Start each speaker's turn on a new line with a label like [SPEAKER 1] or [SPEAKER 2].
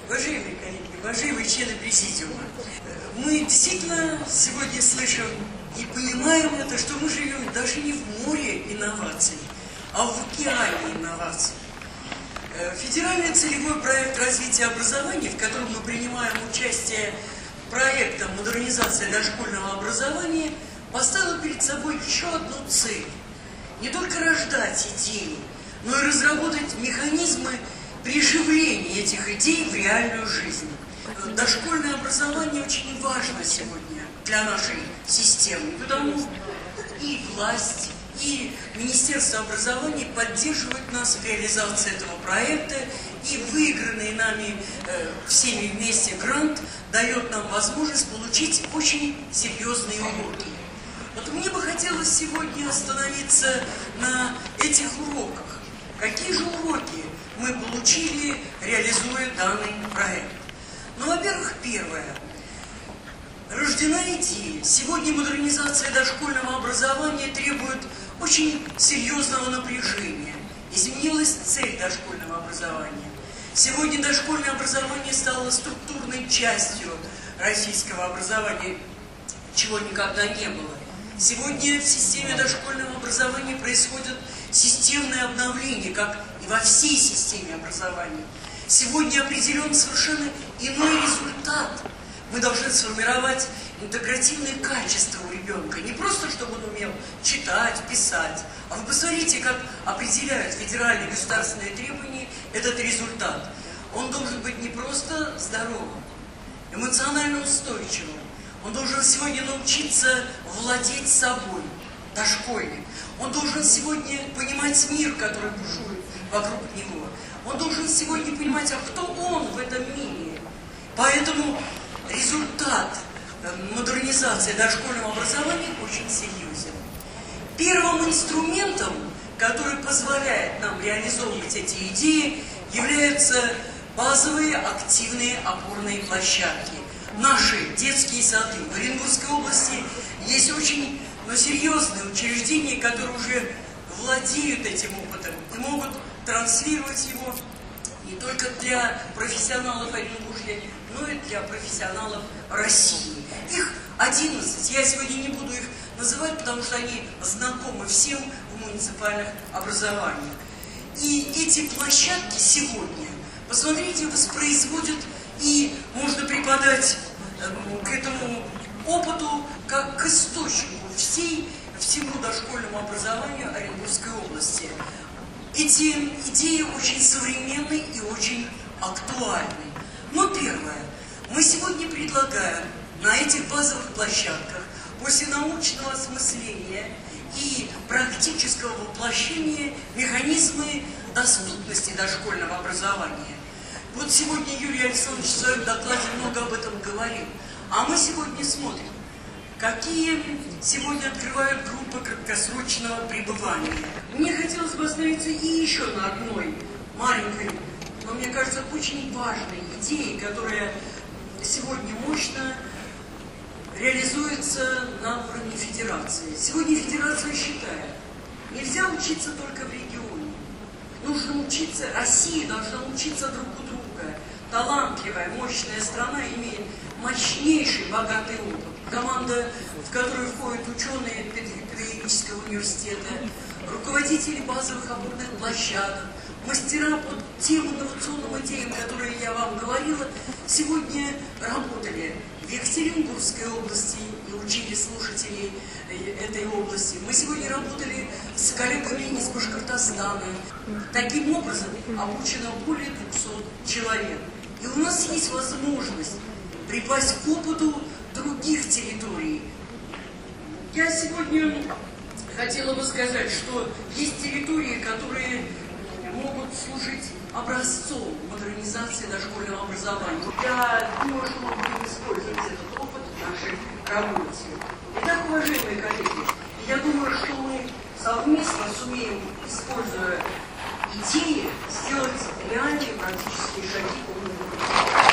[SPEAKER 1] Уважаемые коллеги, уважаемые члены президиума, мы действительно сегодня слышим и понимаем это, что мы живем даже не в море инноваций, а в океане инноваций. Федеральный целевой проект развития образования, в котором мы принимаем участие проектом модернизации дошкольного образования, поставил перед собой еще одну цель. Не только рождать идеи, но и разработать механизмы приживления этих идей в реальную жизнь. Дошкольное образование очень важно сегодня для нашей системы, потому и власть, и Министерство образования поддерживают нас в реализации этого проекта, и выигранный нами всеми вместе грант дает нам возможность получить очень серьезные уроки. Вот мне бы хотелось сегодня остановиться на этих уроках. Какие же уроки мы получили, реализуя данный проект? Ну, во-первых, первое. Рождена идея. Сегодня модернизация дошкольного образования требует очень серьезного напряжения. Изменилась цель дошкольного образования. Сегодня дошкольное образование стало структурной частью российского образования, чего никогда не было. Сегодня в системе дошкольного образования происходит системное обновление, как и во всей системе образования. Сегодня определен совершенно иной результат. Мы должны сформировать интегративные качества у ребенка. Не просто, чтобы он умел читать, писать, а вы посмотрите, как определяют федеральные государственные требования этот результат. Он должен быть не просто здоровым, эмоционально устойчивым. Он должен сегодня научиться владеть собой, дошкольник. Он должен сегодня понимать мир, который бушует вокруг него. Он должен сегодня понимать, а кто он в этом мире. Поэтому результат модернизации дошкольного образования очень серьезен. Первым инструментом, который позволяет нам реализовывать эти идеи, являются базовые активные опорные площадки. Наши детские сады в Оренбургской области есть очень серьезные учреждения, которые уже владеют этим опытом и могут транслировать его не только для профессионалов Оренбуржья, но и для профессионалов России. Их 11. Я сегодня не буду их называть, потому что они знакомы всем в муниципальных образованиях. И эти площадки сегодня, посмотрите, воспроизводят и можно преподать к этому опыту как к источнику всему дошкольному образованию Оренбургской области. Эти идеи очень современны и очень актуальны. Но первое, мы сегодня предлагаем на этих базовых площадках после научного осмысления и практического воплощения механизмы доступности дошкольного образования. Вот сегодня Юрий Александрович в своем докладе много об этом говорил. А мы сегодня смотрим, какие сегодня открывают группы краткосрочного пребывания. Мне хотелось бы остановиться и еще на одной маленькой, но мне кажется, очень важной идее, которая сегодня мощно реализуется на уровне федерации. Сегодня федерация считает, нельзя учиться только в регионе. Нужно учиться, Россия должна учиться друг у друга. Талантливая, мощная страна имеет мощнейший, богатый опыт. Команда, в которую входят ученые педагогического университета, руководители базовых опорных площадок, мастера по тем инновационным идеям, которые я вам говорила, сегодня работали в Екатеринбургской области и учили слушателей этой области. Мы сегодня работали с коллегами из Башкортостана. Таким образом обучено более 200 человек. И у нас есть возможность припасть к опыту других территорий. Я сегодня хотела бы сказать, что есть территории, которые могут служить образцом модернизации дошкольного образования. Я думаю, что мы будем использовать этот опыт в нашей работе. Итак, уважаемые коллеги, я думаю, что мы совместно сумеем, используя идеи, сделать реальные практические шаги по